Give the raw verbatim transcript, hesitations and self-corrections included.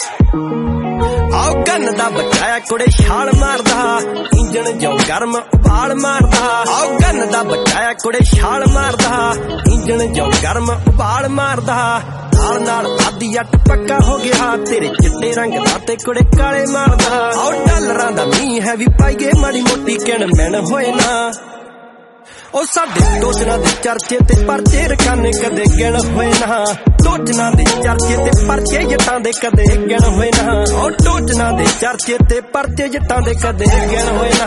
ਆਓ ਗੰਨ ਦਾ ਬਚਾਇਆ ਕੁੜੇ ਛਾਲ ਮਾਰਦਾ, ਇੰਜਣ ਜੋ ਗਰਮ ਉਬਾਲ ਮਾਰਦਾ। ਆਓ ਗੰਨ ਦਾ ਬਚਾਇਆ ਕੁੜੇ ਛਾਲ ਮਾਰਦਾ, ਇੰਜਣ ਜੋ ਗਰਮ ਉਬਾਲ ਮਾਰਦਾ। ਨਾਲ ਨਾਲ ਆਦੀ ਅੱਟ ਪੱਕਾ ਹੋ ਗਿਆ, ਤੇਰੇ ਚਿੱਟੇ ਰੰਗ ਦਾ ਤੇ ਕੁੜੇ ਕਾਲੇ ਮਾਰਦਾ। ਆਓ ਡਾਲਰਾਂ ਦਾ ਮੀਂਹ ਹੈ ਵੀ ਪਾਈਏ, ਮਾੜੀ ਮੋਟੀ ਕਿਣ ਮਿਣ ਹੋਏ ਨਾ। ਉਹ ਸਾਡੇ ਟੋਚਨਾ ਦੇ ਚਰਚੇ ਤੇ ਪਰਚੇ ਰਖਾਨੇ ਕਦੇ ਗਿਣ ਹੋਏ ਨਾ। ਟੋਚਨਾ ਦੇ ਚਰਚੇ ਤੇ ਪਰਚੇ ਜੱਟਾਂ ਦੇ ਕਦੇ ਗਿਣ ਹੋਏ ਨਾ। ਉਹ ਟੋਚਨਾ ਦੇ ਚਰਚੇ ਤੇ ਪਰਚੇ ਜੱਟਾਂ ਦੇ ਕਦੇ ਗਿਣ ਹੋਏ ਨਾ।